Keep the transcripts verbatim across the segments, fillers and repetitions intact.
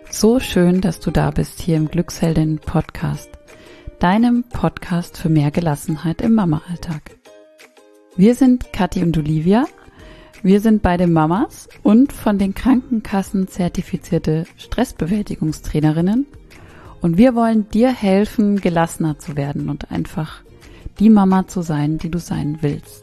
So schön, dass du da bist hier im Glücksheldin-Podcast, deinem Podcast für mehr Gelassenheit im Mama-Alltag. Wir sind Kathi und Olivia, wir sind beide Mamas und von den Krankenkassen zertifizierte Stressbewältigungstrainerinnen und wir wollen dir helfen, gelassener zu werden und einfach die Mama zu sein, die du sein willst.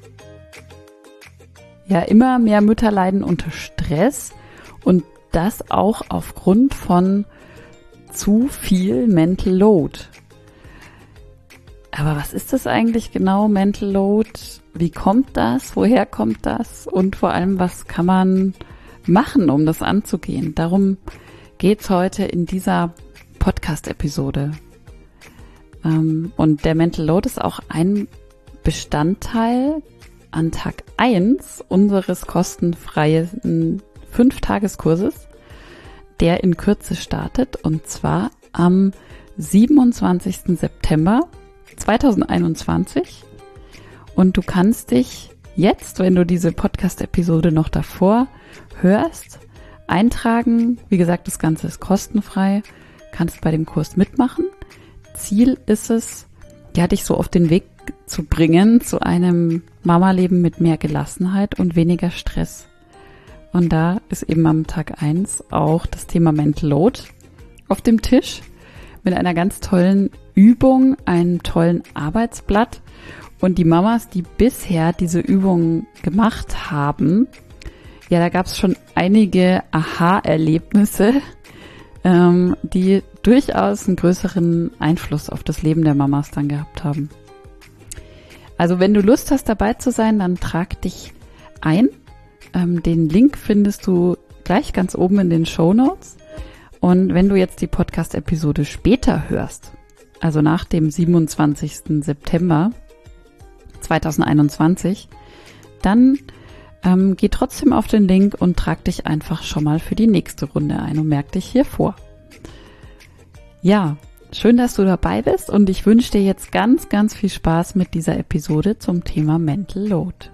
Ja, immer mehr Mütter leiden unter Stress und das auch aufgrund von zu viel Mental Load. Aber was ist das eigentlich genau, Mental Load? Wie kommt das? Woher kommt das? Und vor allem, was kann man machen, um das anzugehen? Darum geht's heute in dieser Podcast-Episode. Und der Mental Load ist auch ein Bestandteil an Tag eins unseres kostenfreien fünf-Tages-Kurses, der in Kürze startet, und zwar am siebenundzwanzigsten September zweitausendeinundzwanzig. Und du kannst dich jetzt, wenn du diese Podcast-Episode noch davor hörst, eintragen. Wie gesagt, das Ganze ist kostenfrei, kannst bei dem Kurs mitmachen. Ziel ist es, ja, dich so auf den Weg zu bringen zu einem Mama-Leben mit mehr Gelassenheit und weniger Stress. Und da ist eben am Tag eins auch das Thema Mental Load auf dem Tisch mit einer ganz tollen Übung, einem tollen Arbeitsblatt. Und die Mamas, die bisher diese Übungen gemacht haben, ja, da gab es schon einige Aha-Erlebnisse, ähm, die durchaus einen größeren Einfluss auf das Leben der Mamas dann gehabt haben. Also wenn du Lust hast, dabei zu sein, dann trag dich ein. Ähm, den Link findest du gleich ganz oben in den Shownotes. Und wenn du jetzt die Podcast-Episode später hörst, also nach dem siebenundzwanzigsten September zweitausendeinundzwanzig, dann ähm, geh trotzdem auf den Link und trag dich einfach schon mal für die nächste Runde ein und merk dich hier vor. Ja, schön, dass du dabei bist und ich wünsche dir jetzt ganz, ganz viel Spaß mit dieser Episode zum Thema Mental Load.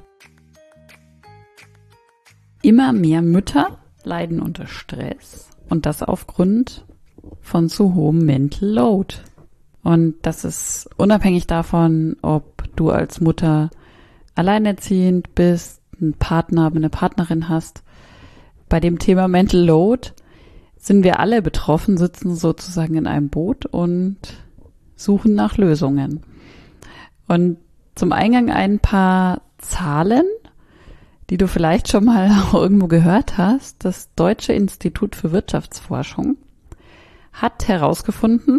Immer mehr Mütter leiden unter Stress und das aufgrund von zu hohem Mental Load. Und das ist unabhängig davon, ob du als Mutter alleinerziehend bist, einen Partner, eine Partnerin hast. Bei dem Thema Mental Load sind wir alle betroffen, sitzen sozusagen in einem Boot und suchen nach Lösungen. Und zum Eingang ein paar Zahlen, die du vielleicht schon mal auch irgendwo gehört hast. Das Deutsche Institut für Wirtschaftsforschung hat herausgefunden,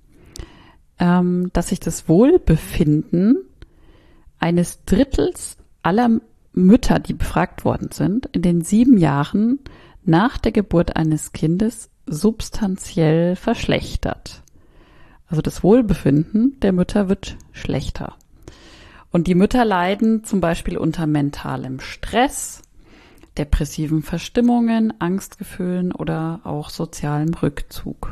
ähm, dass sich das Wohlbefinden eines Drittels aller Mütter, die befragt worden sind, in den sieben Jahren nach der Geburt eines Kindes substanziell verschlechtert. Also das Wohlbefinden der Mütter wird schlechter. Und die Mütter leiden zum Beispiel unter mentalem Stress, depressiven Verstimmungen, Angstgefühlen oder auch sozialem Rückzug.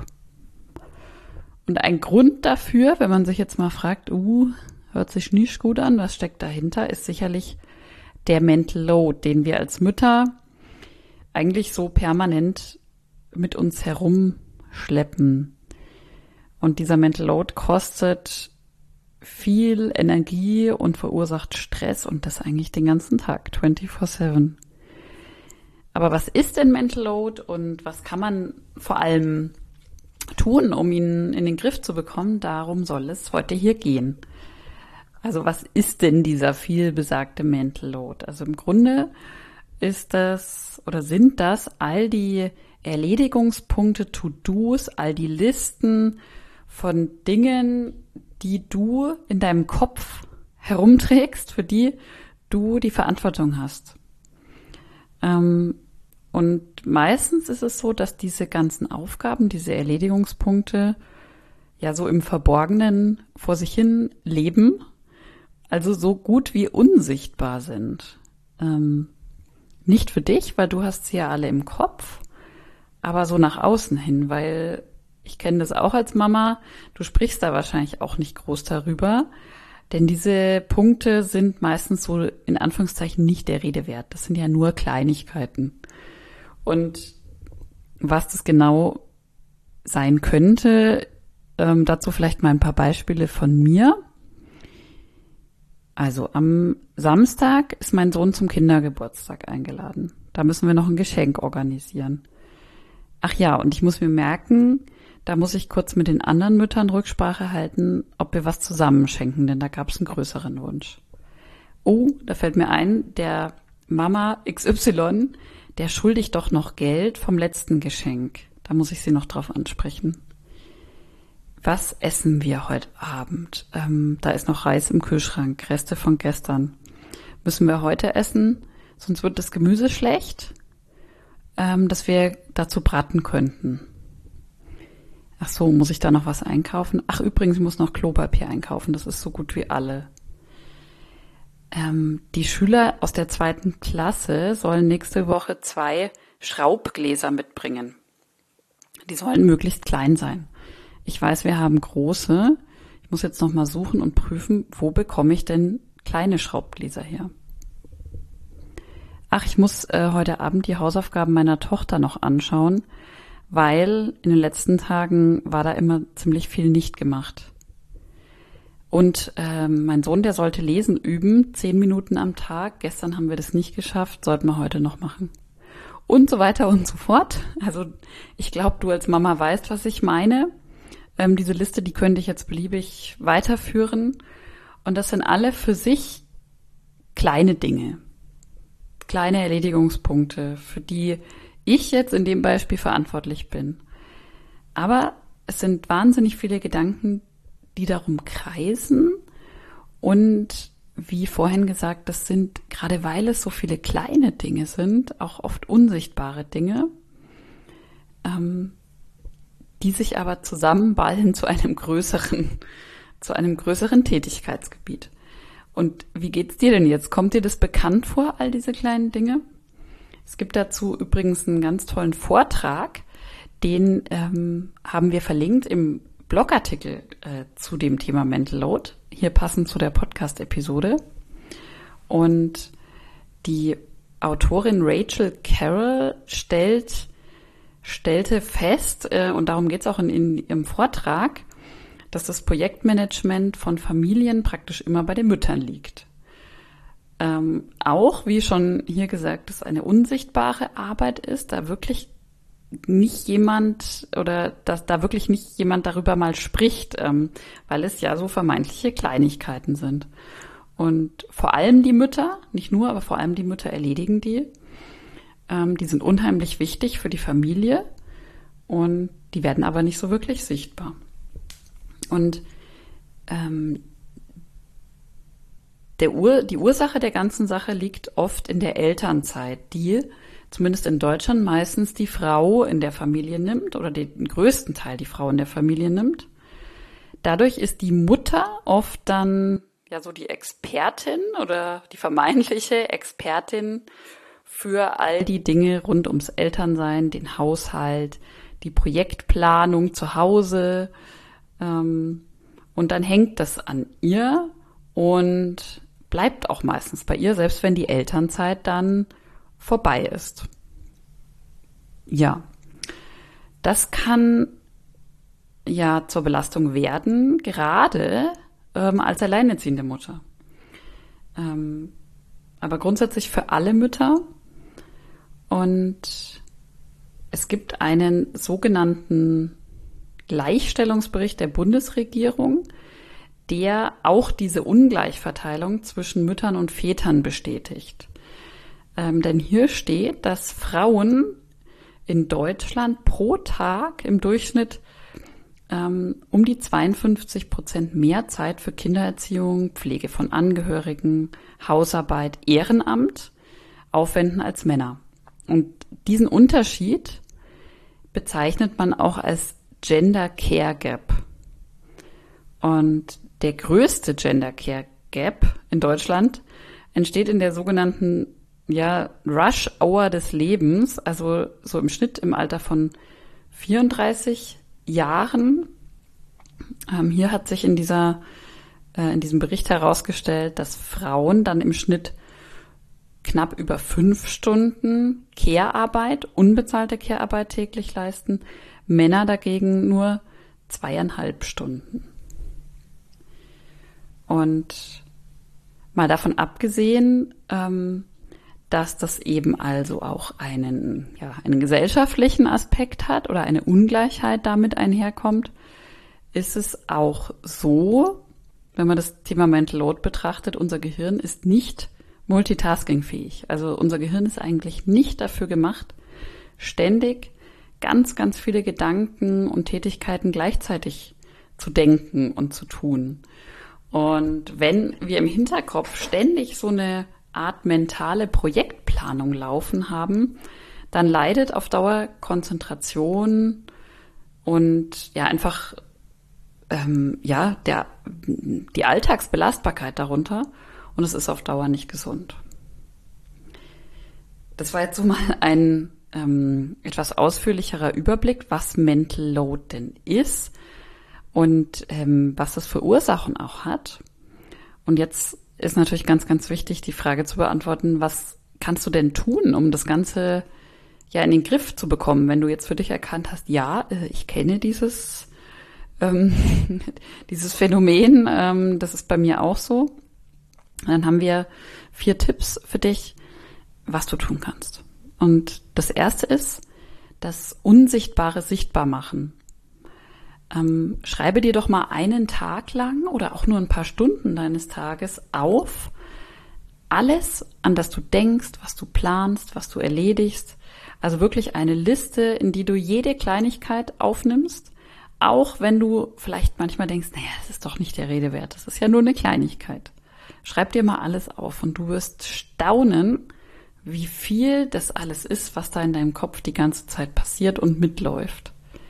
Und ein Grund dafür, wenn man sich jetzt mal fragt, uh, hört sich nicht gut an, was steckt dahinter, ist sicherlich der Mental Load, den wir als Mütter eigentlich so permanent mit uns herumschleppen. Und dieser Mental Load kostet viel Energie und verursacht Stress und das eigentlich den ganzen Tag, vierundzwanzig sieben. Aber was ist denn Mental Load und was kann man vor allem tun, um ihn in den Griff zu bekommen? Darum soll es heute hier gehen. Also was ist denn dieser viel besagte Mental Load? Also im Grunde ist das oder sind das all die Erledigungspunkte, To-Dos, all die Listen von Dingen, die du in deinem Kopf herumträgst, für die du die Verantwortung hast. Ähm, und meistens ist es so, dass diese ganzen Aufgaben, diese Erledigungspunkte ja so im Verborgenen vor sich hin leben, also so gut wie unsichtbar sind. Ähm, nicht für dich, weil du hast sie ja alle im Kopf, aber so nach außen hin, weil ich kenne das auch als Mama, du sprichst da wahrscheinlich auch nicht groß darüber, denn diese Punkte sind meistens so in Anführungszeichen nicht der Rede wert. Das sind ja nur Kleinigkeiten. Und was das genau sein könnte. Ähm, dazu vielleicht mal ein paar Beispiele von mir. Also am Samstag ist mein Sohn zum Kindergeburtstag eingeladen. Da müssen wir noch ein Geschenk organisieren. Ach ja, und ich muss mir merken, da muss ich kurz mit den anderen Müttern Rücksprache halten, ob wir was zusammenschenken, denn da gab es einen größeren Wunsch. Oh, da fällt mir ein, der Mama X Y, der schuldigt doch noch Geld vom letzten Geschenk. Da muss ich sie noch drauf ansprechen. Was essen wir heute Abend? Ähm, da ist noch Reis im Kühlschrank, Reste von gestern. Müssen wir heute essen, sonst wird das Gemüse schlecht, ähm, dass wir dazu braten könnten. Ach so, muss ich da noch was einkaufen? Ach übrigens, ich muss noch Klopapier einkaufen, das ist so gut wie alle. Ähm, die Schüler aus der zweiten Klasse sollen nächste Woche zwei Schraubgläser mitbringen. Die sollen möglichst klein sein. Ich weiß, wir haben große. Ich muss jetzt noch mal suchen und prüfen, wo bekomme ich denn kleine Schraubgläser her? Ach, ich muss äh, heute Abend die Hausaufgaben meiner Tochter noch anschauen, weil in den letzten Tagen war da immer ziemlich viel nicht gemacht. Und äh, mein Sohn, der sollte lesen üben, zehn Minuten am Tag. Gestern haben wir das nicht geschafft, sollten wir heute noch machen. Und so weiter und so fort. Also ich glaube, du als Mama weißt, was ich meine. Ähm, diese Liste, die könnte ich jetzt beliebig weiterführen. Und das sind alle für sich kleine Dinge, kleine Erledigungspunkte, für die ich jetzt in dem Beispiel verantwortlich bin. Aber es sind wahnsinnig viele Gedanken, die darum kreisen. Und wie vorhin gesagt, das sind, gerade weil es so viele kleine Dinge sind, auch oft unsichtbare Dinge, ähm, die sich aber zusammenballen zu einem größeren, zu einem größeren Tätigkeitsgebiet. Und wie geht's dir denn jetzt? Kommt dir das bekannt vor, all diese kleinen Dinge? Es gibt dazu übrigens einen ganz tollen Vortrag, den ähm, haben wir verlinkt im Blogartikel äh, zu dem Thema Mental Load, hier passend zu der Podcast-Episode. Und die Autorin Rachel Carroll stellt stellte fest, äh, und darum geht es auch in, in ihrem Vortrag, dass das Projektmanagement von Familien praktisch immer bei den Müttern liegt. Ähm, auch, wie schon hier gesagt, dass eine unsichtbare Arbeit ist, da wirklich nicht jemand oder dass da wirklich nicht jemand darüber mal spricht, ähm, weil es ja so vermeintliche Kleinigkeiten sind. Und vor allem die Mütter, nicht nur, aber vor allem die Mütter erledigen die. Ähm, die sind unheimlich wichtig für die Familie und die werden aber nicht so wirklich sichtbar. Und ähm, der Ur, die Ursache der ganzen Sache liegt oft in der Elternzeit, die zumindest in Deutschland meistens die Frau in der Familie nimmt oder den größten Teil die Frau in der Familie nimmt. Dadurch ist die Mutter oft dann ja so die Expertin oder die vermeintliche Expertin für all die Dinge rund ums Elternsein, den Haushalt, die Projektplanung zu Hause. Ähm, und dann hängt das an ihr und bleibt auch meistens bei ihr, selbst wenn die Elternzeit dann vorbei ist. Ja, das kann ja zur Belastung werden, gerade ähm, als alleinerziehende Mutter. Ähm, aber grundsätzlich für alle Mütter. Und es gibt einen sogenannten Gleichstellungsbericht der Bundesregierung, der auch diese Ungleichverteilung zwischen Müttern und Vätern bestätigt. Ähm, denn hier steht, dass Frauen in Deutschland pro Tag im Durchschnitt ähm, um die zweiundfünfzig Prozent mehr Zeit für Kindererziehung, Pflege von Angehörigen, Hausarbeit, Ehrenamt aufwenden als Männer. Und diesen Unterschied bezeichnet man auch als Gender Care Gap. Und der größte Gender Care Gap in Deutschland entsteht in der sogenannten ja, Rush Hour des Lebens, also so im Schnitt im Alter von vierunddreißig Jahren. Ähm, hier hat sich in dieser, äh, in diesem Bericht herausgestellt, dass Frauen dann im Schnitt knapp über fünf Stunden Care-Arbeit, unbezahlte Care-Arbeit täglich leisten. Männer dagegen nur zweieinhalb Stunden. Und mal davon abgesehen, ähm, dass das eben also auch einen, ja, einen gesellschaftlichen Aspekt hat oder eine Ungleichheit damit einherkommt, ist es auch so, wenn man das Thema Mental Load betrachtet, unser Gehirn ist nicht multitaskingfähig. Also unser Gehirn ist eigentlich nicht dafür gemacht, ständig ganz, ganz viele Gedanken und Tätigkeiten gleichzeitig zu denken und zu tun. Und wenn wir im Hinterkopf ständig so eine Art mentale Projektplanung laufen haben, dann leidet auf Dauer Konzentration und ja einfach ähm, ja der die Alltagsbelastbarkeit darunter und es ist auf Dauer nicht gesund. Das war jetzt so mal ein ähm, etwas ausführlicherer Überblick, was Mental Load denn ist und ähm, was das für Ursachen auch hat. Und jetzt ist natürlich ganz, ganz wichtig, die Frage zu beantworten, was kannst du denn tun, um das Ganze ja in den Griff zu bekommen, wenn du jetzt für dich erkannt hast, ja, ich kenne dieses, ähm, dieses Phänomen, ähm, das ist bei mir auch so. Dann haben wir vier Tipps für dich, was du tun kannst. Und das erste ist, das Unsichtbare sichtbar machen. Ähm, schreibe dir doch mal einen Tag lang oder auch nur ein paar Stunden deines Tages auf, alles, an das du denkst, was du planst, was du erledigst. Also wirklich eine Liste, in die du jede Kleinigkeit aufnimmst, auch wenn du vielleicht manchmal denkst, naja, das ist doch nicht der Rede wert, das ist ja nur eine Kleinigkeit. Schreib dir mal alles auf und du wirst staunen, wie viel das alles ist, was da in deinem Kopf die ganze Zeit passiert und mitläuft.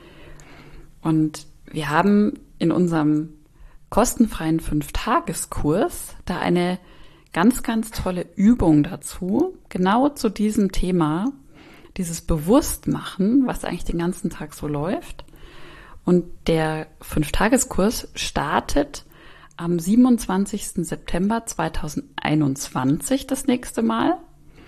Und wir haben in unserem kostenfreien Fünf-Tages-Kurs da eine ganz, ganz tolle Übung dazu, genau zu diesem Thema, dieses Bewusstmachen, was eigentlich den ganzen Tag so läuft. Und der Fünf-Tages-Kurs startet am siebenundzwanzigsten September zweitausendeinundzwanzig das nächste Mal.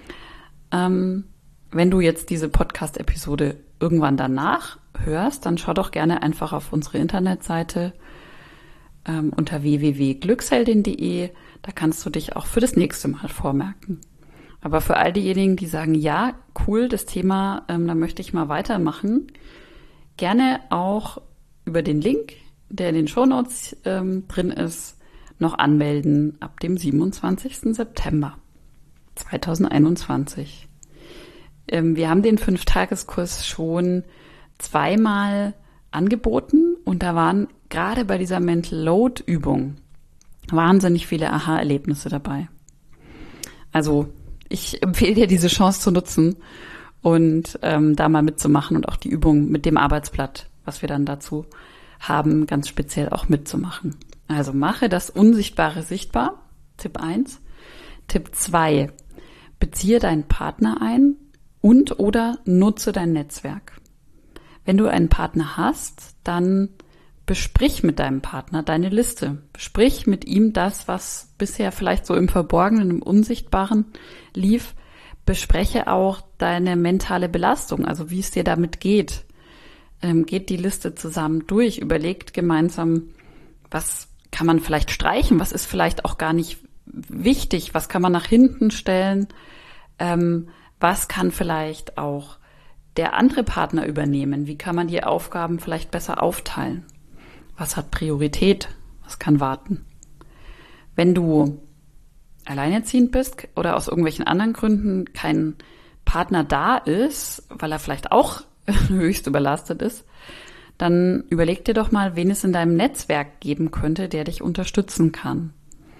Ähm, wenn du jetzt diese Podcast-Episode irgendwann danach hörst, dann schau doch gerne einfach auf unsere Internetseite ähm, unter w w w punkt glücksheldin punkt d e. Da kannst du dich auch für das nächste Mal vormerken. Aber für all diejenigen, die sagen, ja, cool, das Thema, ähm, da möchte ich mal weitermachen, gerne auch über den Link, der in den Shownotes ähm, drin ist, noch anmelden ab dem siebenundzwanzigsten September zweitausendeinundzwanzig. Ähm, wir haben den Fünf-Tageskurs schon zweimal angeboten und da waren gerade bei dieser Mental Load Übung wahnsinnig viele Aha-Erlebnisse dabei. Also ich empfehle dir, diese Chance zu nutzen und ähm, da mal mitzumachen und auch die Übung mit dem Arbeitsblatt, was wir dann dazu haben, ganz speziell auch mitzumachen. Also mache das Unsichtbare sichtbar, Tipp eins. Tipp zwei, beziehe deinen Partner ein und oder nutze dein Netzwerk. Wenn du einen Partner hast, dann besprich mit deinem Partner deine Liste. Besprich mit ihm das, was bisher vielleicht so im Verborgenen, im Unsichtbaren lief. Bespreche auch deine mentale Belastung, also wie es dir damit geht. Ähm, geht die Liste zusammen durch, überlegt gemeinsam, was kann man vielleicht streichen, was ist vielleicht auch gar nicht wichtig, was kann man nach hinten stellen, ähm, was kann vielleicht auch der andere Partner übernehmen, wie kann man die Aufgaben vielleicht besser aufteilen. Was hat Priorität? Was kann warten? Wenn du alleinerziehend bist oder aus irgendwelchen anderen Gründen kein Partner da ist, weil er vielleicht auch höchst überlastet ist, dann überleg dir doch mal, wen es in deinem Netzwerk geben könnte, der dich unterstützen kann.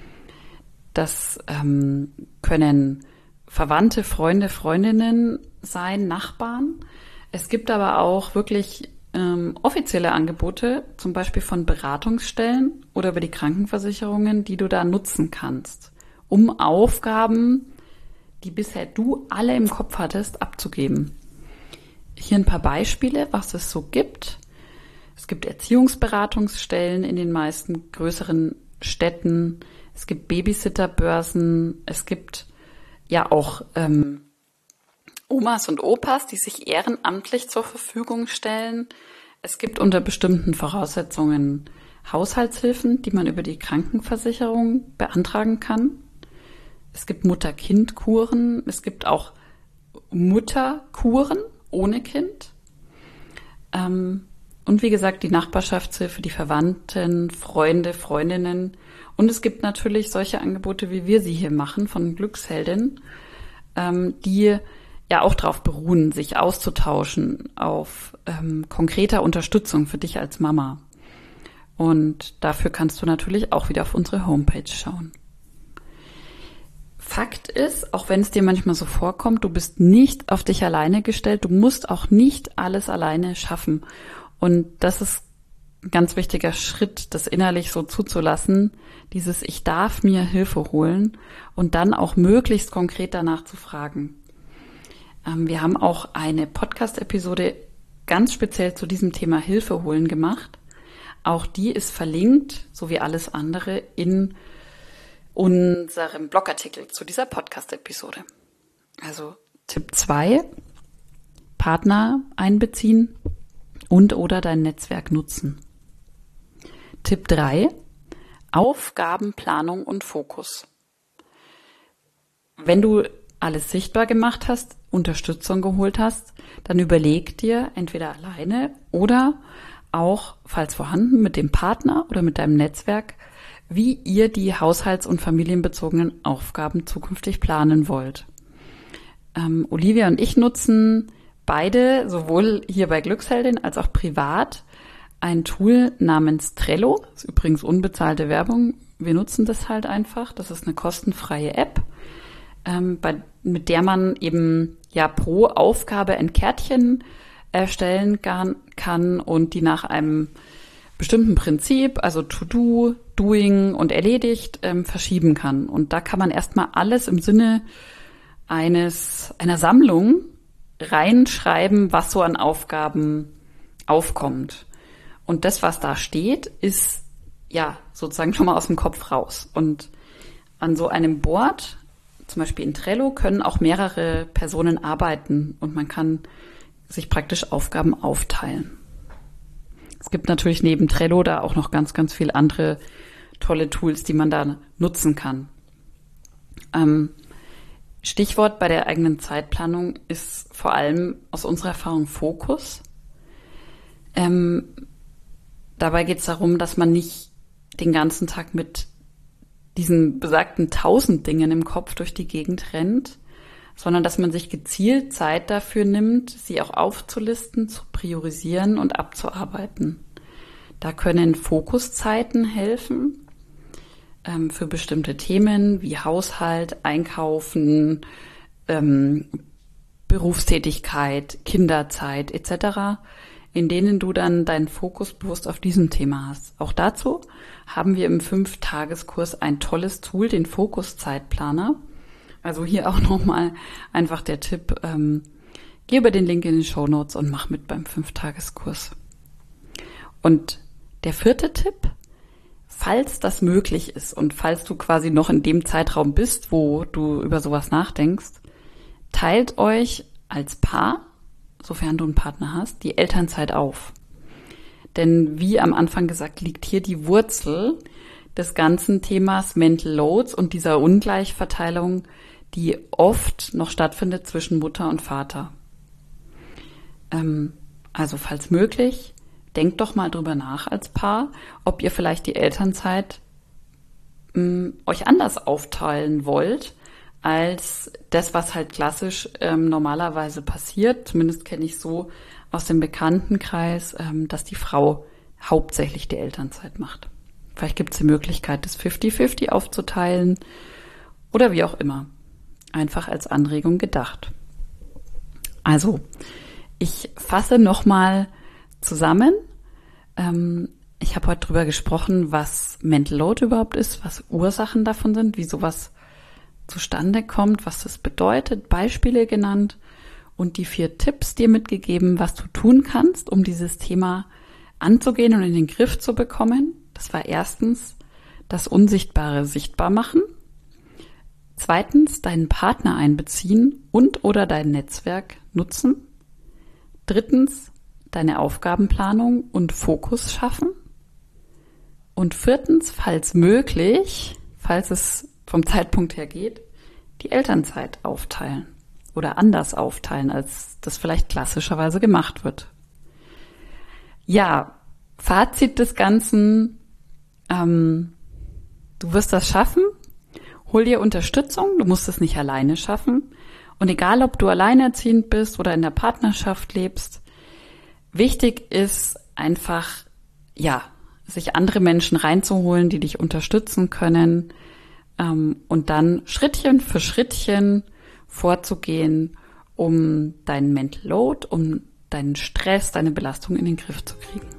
Das ähm, können Verwandte, Freunde, Freundinnen sein, Nachbarn. Es gibt aber auch wirklich ähm, offizielle Angebote, zum Beispiel von Beratungsstellen oder über die Krankenversicherungen, die du da nutzen kannst, um Aufgaben, die bisher du alle im Kopf hattest, abzugeben. Hier ein paar Beispiele, was es so gibt. Es gibt Erziehungsberatungsstellen in den meisten größeren Städten. Es gibt Babysitterbörsen. Es gibt ja auch ähm, Omas und Opas, die sich ehrenamtlich zur Verfügung stellen. Es gibt unter bestimmten Voraussetzungen Haushaltshilfen, die man über die Krankenversicherung beantragen kann. Es gibt Mutter-Kind-Kuren. Es gibt auch Mutterkuren ohne Kind. Ähm, und wie gesagt, die Nachbarschaftshilfe, die Verwandten, Freunde, Freundinnen. Und es gibt natürlich solche Angebote, wie wir sie hier machen, von Glücksheldin, ähm, die ja auch darauf beruhen, sich auszutauschen, auf ähm, konkreter Unterstützung für dich als Mama. Und dafür kannst du natürlich auch wieder auf unsere Homepage schauen. Fakt ist, auch wenn es dir manchmal so vorkommt, du bist nicht auf dich alleine gestellt, du musst auch nicht alles alleine schaffen. Und das ist ein ganz wichtiger Schritt, das innerlich so zuzulassen, dieses Ich darf mir Hilfe holen und dann auch möglichst konkret danach zu fragen. Ähm, wir haben auch eine Podcast-Episode ganz speziell zu diesem Thema Hilfe holen gemacht. Auch die ist verlinkt, so wie alles andere, in unserem Blogartikel zu dieser Podcast-Episode. Also Tipp zwei, Partner einbeziehen und oder dein Netzwerk nutzen. Tipp drei, Aufgabenplanung und Fokus. Wenn du alles sichtbar gemacht hast, Unterstützung geholt hast, dann überleg dir entweder alleine oder auch, falls vorhanden, mit dem Partner oder mit deinem Netzwerk, wie ihr die haushalts- und familienbezogenen Aufgaben zukünftig planen wollt. Ähm, Olivia und ich nutzen beide, sowohl hier bei Glücksheldin als auch privat, ein Tool namens Trello. Das ist übrigens unbezahlte Werbung. Wir nutzen das halt einfach. Das ist eine kostenfreie App, ähm, bei, mit der man eben ja pro Aufgabe ein Kärtchen erstellen kann, kann und die nach einem bestimmten Prinzip, also To-Do, Doing und erledigt, ähm, verschieben kann. Und da kann man erstmal alles im Sinne eines einer Sammlung reinschreiben, was so an Aufgaben aufkommt. Und das, was da steht, ist ja sozusagen schon mal aus dem Kopf raus. Und an so einem Board, zum Beispiel in Trello, können auch mehrere Personen arbeiten und man kann sich praktisch Aufgaben aufteilen. Es gibt natürlich neben Trello da auch noch ganz, ganz viele andere tolle Tools, die man da nutzen kann. Ähm, Stichwort bei der eigenen Zeitplanung ist vor allem aus unserer Erfahrung Fokus. Ähm, dabei geht es darum, dass man nicht den ganzen Tag mit diesen besagten tausend Dingen im Kopf durch die Gegend rennt, sondern dass man sich gezielt Zeit dafür nimmt, sie auch aufzulisten, zu priorisieren und abzuarbeiten. Da können Fokuszeiten helfen ähm, für bestimmte Themen wie Haushalt, Einkaufen, ähm, Berufstätigkeit, Kinderzeit et cetera, in denen du dann deinen Fokus bewusst auf diesem Thema hast. Auch dazu haben wir im Fünf-Tageskurs ein tolles Tool, den Fokuszeitplaner. Also hier auch nochmal einfach der Tipp, ähm, geh über den Link in den Shownotes und mach mit beim Fünf-Tageskurs. Und der vierte Tipp, falls das möglich ist und falls du quasi noch in dem Zeitraum bist, wo du über sowas nachdenkst, teilt euch als Paar, sofern du einen Partner hast, die Elternzeit auf. Denn wie am Anfang gesagt, liegt hier die Wurzel des ganzen Themas Mental Loads und dieser Ungleichverteilung, die oft noch stattfindet zwischen Mutter und Vater. Ähm, also falls möglich, denkt doch mal drüber nach als Paar, ob ihr vielleicht die Elternzeit mh, euch anders aufteilen wollt, als das, was halt klassisch ähm, normalerweise passiert. Zumindest kenne ich so aus dem Bekanntenkreis, ähm, dass die Frau hauptsächlich die Elternzeit macht. Vielleicht gibt es die Möglichkeit, das fünfzig fünfzig aufzuteilen oder wie auch immer. Einfach als Anregung gedacht. Also, ich fasse nochmal zusammen. Ähm, ich habe heute drüber gesprochen, was Mental Load überhaupt ist, was Ursachen davon sind, wie sowas zustande kommt, was das bedeutet, Beispiele genannt und die vier Tipps dir mitgegeben, was du tun kannst, um dieses Thema anzugehen und in den Griff zu bekommen. Das war erstens das Unsichtbare sichtbar machen. Zweitens, deinen Partner einbeziehen und oder dein Netzwerk nutzen. Drittens, deine Aufgabenplanung und Fokus schaffen. Und viertens, falls möglich, falls es vom Zeitpunkt her geht, die Elternzeit aufteilen oder anders aufteilen, als das vielleicht klassischerweise gemacht wird. Ja, Fazit des Ganzen, ähm, du wirst das schaffen. Hol dir Unterstützung, du musst es nicht alleine schaffen. Und egal, ob du alleinerziehend bist oder in der Partnerschaft lebst, wichtig ist einfach, ja, sich andere Menschen reinzuholen, die dich unterstützen können, ähm, und dann Schrittchen für Schrittchen vorzugehen, um deinen Mental Load, um deinen Stress, deine Belastung in den Griff zu kriegen.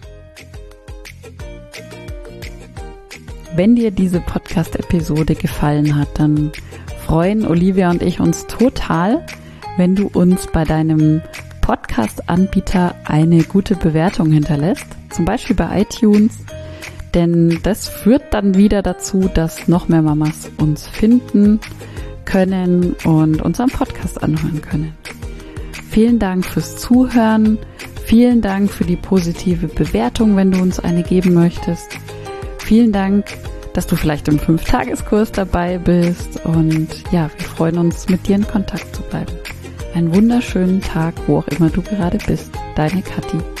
Wenn dir diese Podcast-Episode gefallen hat, dann freuen Olivia und ich uns total, wenn du uns bei deinem Podcast-Anbieter eine gute Bewertung hinterlässt, zum Beispiel bei iTunes, denn das führt dann wieder dazu, dass noch mehr Mamas uns finden können und unseren Podcast anhören können. Vielen Dank fürs Zuhören, vielen Dank für die positive Bewertung, wenn du uns eine geben möchtest. Vielen Dank, dass du vielleicht im Fünf-Tageskurs dabei bist und ja, wir freuen uns, mit dir in Kontakt zu bleiben. Einen wunderschönen Tag, wo auch immer du gerade bist. Deine Kathi.